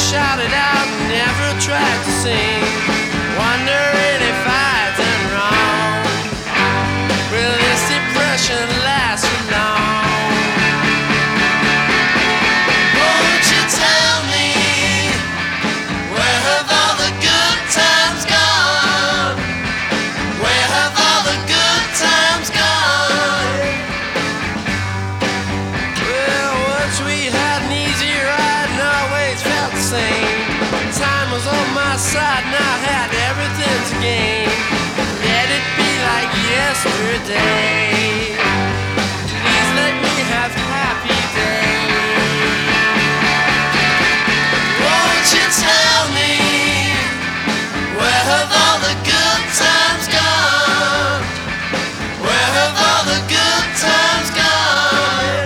shout it out, never tried to sing. Wondering if I'd done wrong. Will this depression last for long? Won't you tell me, where have all the good times gone? Where have all the good times gone? Well, once we had an easy ride and always felt the same. Time was on my side and I had everything to gain. Let it be like yesterday. Please let me have happy days. Won't you tell me, where have all the good times gone? Where have all the good times gone?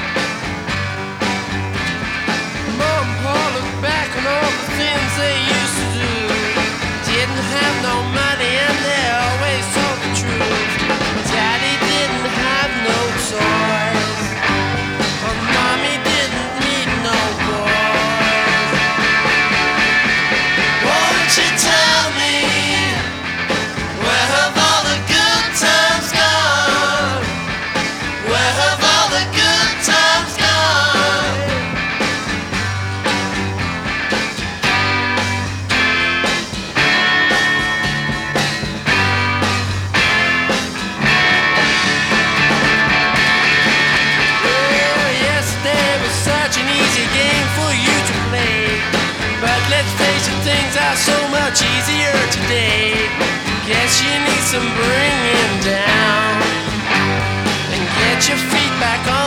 Mom and Pa looked back on all the things they used to do. Didn't have no money and they always told the truth. Daddy didn't have no toys, and Mommy didn't need no boys. Won't you tell me, where have all the good times gone? Where have all the good times gone? Well, yesterday was such an easy game for you to play. But let's face it, things are so much easier today. Guess you need some bringing down and get your feet back on